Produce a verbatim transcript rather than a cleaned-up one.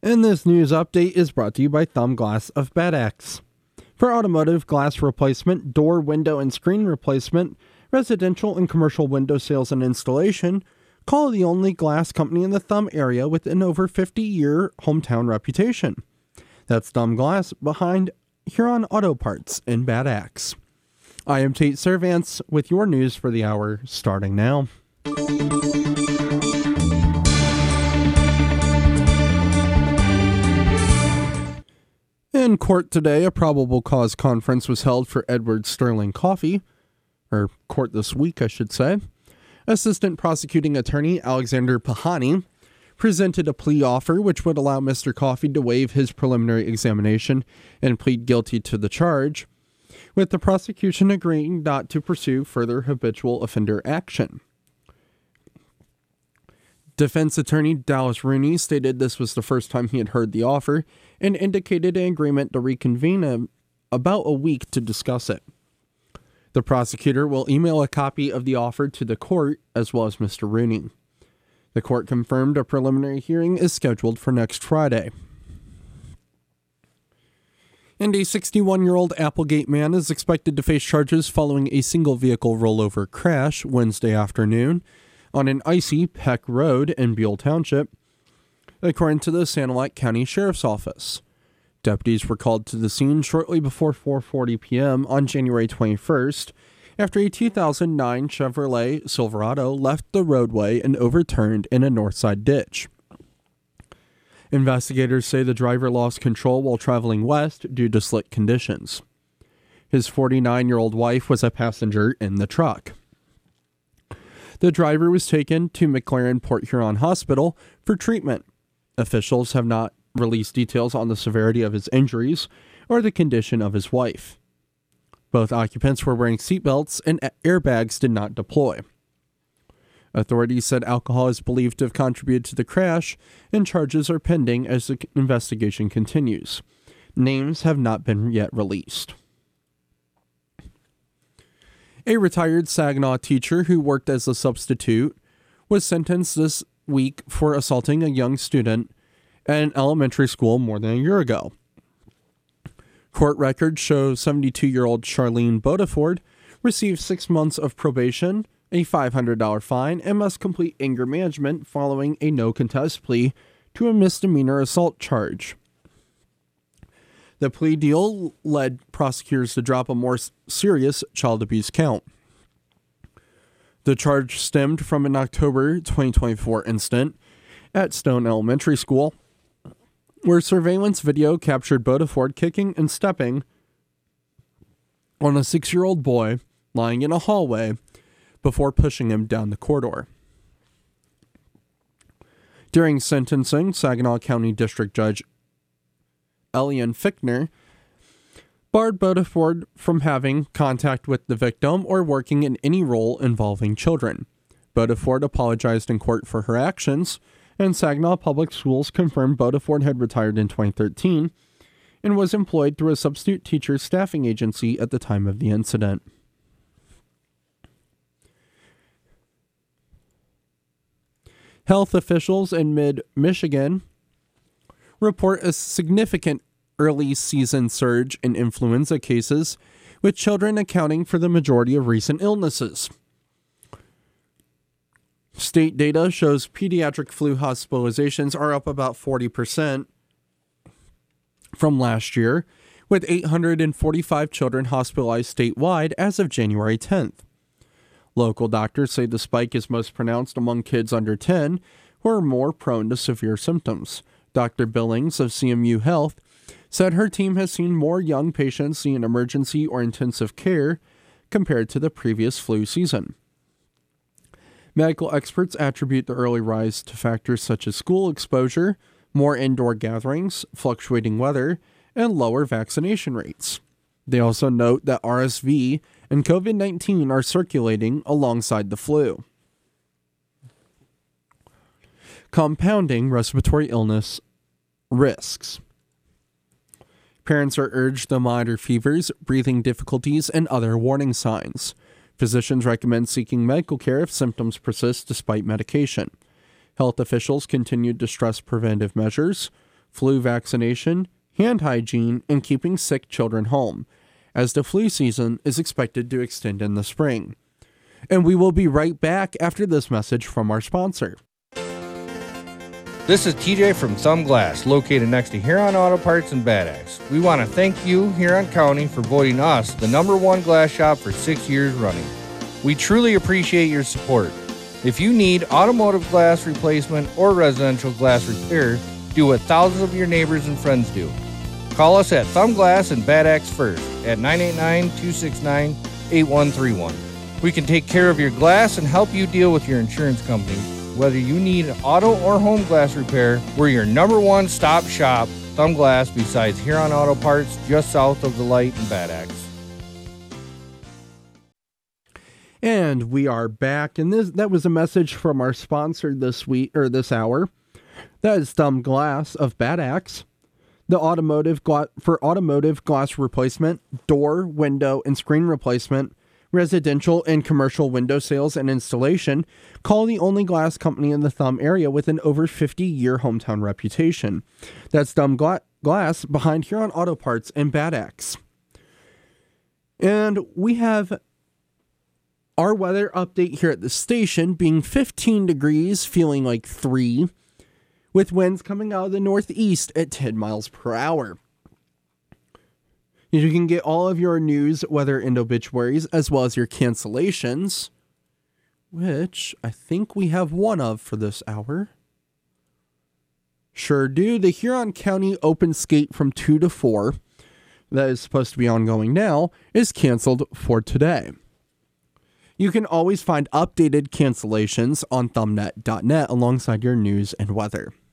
And this news update is brought to you by Thumb Glass of Bad Axe. For automotive glass replacement, door, window, and screen replacement, residential and commercial window sales and installation, call the only glass company in the Thumb area with an over fifty-year hometown reputation. That's Thumb Glass behind Huron Auto Parts in Bad Axe. I am Tate Servants with your news for the hour starting now. In court today, a probable cause conference was held for Edward Sterling Coffey, or court this week, I should say. Assistant Prosecuting Attorney Alexander Pahani presented a plea offer which would allow Mister Coffey to waive his preliminary examination and plead guilty to the charge, with the prosecution agreeing not to pursue further habitual offender action. Defense attorney Dallas Rooney stated this was the first time he had heard the offer and indicated an agreement to reconvene in about a week to discuss it. The prosecutor will email a copy of the offer to the court as well as Mister Rooney. The court confirmed a preliminary hearing is scheduled for next Friday. And a sixty-one-year-old Applegate man is expected to face charges following a single-vehicle rollover crash Wednesday afternoon on an icy Peck Road in Buell Township, according to the Sanilac County Sheriff's Office. Deputies were called to the scene shortly before four forty p.m. on January twenty-first after a two thousand nine Chevrolet Silverado left the roadway and overturned in a northside ditch. Investigators say the driver lost control while traveling west due to slick conditions. His forty-nine-year-old wife was a passenger in the truck. The driver was taken to McLaren Port Huron Hospital for treatment. Officials have not released details on the severity of his injuries or the condition of his wife. Both occupants were wearing seatbelts and airbags did not deploy. Authorities said alcohol is believed to have contributed to the crash, and charges are pending as the investigation continues. Names have not been yet released. A retired Saginaw teacher who worked as a substitute was sentenced this week for assaulting a young student at an elementary school more than a year ago. Court records show seventy-two-year-old Charlene Bodeford received six months of probation, a five hundred dollars fine, and must complete anger management following a no-contest plea to a misdemeanor assault charge. The plea deal led prosecutors to drop a more serious child abuse count. The charge stemmed from an October twenty twenty-four incident at Stone Elementary School, where surveillance video captured Bodeford kicking and stepping on a six-year-old boy lying in a hallway before pushing him down the corridor. During sentencing, Saginaw County District Judge Elian Fichtner barred Bodeford from having contact with the victim or working in any role involving children. Bodeford apologized in court for her actions, and Saginaw Public Schools confirmed Bodeford had retired in twenty thirteen and was employed through a substitute teacher staffing agency at the time of the incident. Health officials in mid-Michigan report a significant early season surge in influenza cases, with children accounting for the majority of recent illnesses. State data shows pediatric flu hospitalizations are up about forty percent from last year, with eight hundred forty-five children hospitalized statewide as of January tenth. Local doctors say the spike is most pronounced among kids under ten, who are more prone to severe symptoms. Doctor Billings of C M U Health said her team has seen more young patients see an emergency or intensive care compared to the previous flu season. Medical experts attribute the early rise to factors such as school exposure, more indoor gatherings, fluctuating weather, and lower vaccination rates. They also note that R S V and COVID nineteen are circulating alongside the flu, compounding respiratory illness risks. Parents are urged to monitor fevers, breathing difficulties, and other warning signs. Physicians recommend seeking medical care if symptoms persist despite medication. Health officials continued to stress preventive measures, flu vaccination, hand hygiene, and keeping sick children home, as the flu season is expected to extend in the spring. And we will be right back after this message from our sponsor. This is T J from Thumb Glass, located next to Huron Auto Parts in Bad Axe. We want to thank you, Huron County, for voting us the number one glass shop for six years running. We truly appreciate your support. If you need automotive glass replacement or residential glass repair, do what thousands of your neighbors and friends do. Call us at Thumb Glass in Bad Axe First at nine eight nine, two six nine, eight one three one. We can take care of your glass and help you deal with your insurance company. Whether you need auto or home glass repair, we're your number one stop shop, Thumb Glass, besides Huron Auto Parts, just south of the light in Bad Axe. And we are back, and this that was a message from our sponsor this week or this hour. That is Thumb Glass of Bad Axe. The automotive gla- for automotive glass replacement, door, window, and screen replacement, residential and commercial window sales and installation, call the only glass company in the Thumb area with an over fifty-year hometown reputation. That's Thumb Gla- Glass behind Huron Auto Parts and Bad Axe. And we have our weather update here at the station being fifteen degrees, feeling like three, with winds coming out of the northeast at ten miles per hour. You can get all of your news, weather, and obituaries, as well as your cancellations, which I think we have one of for this hour. Sure do. The Huron County Open Skate from two to four, that is supposed to be ongoing now, is canceled for today. You can always find updated cancellations on thumbnet dot net alongside your news and weather.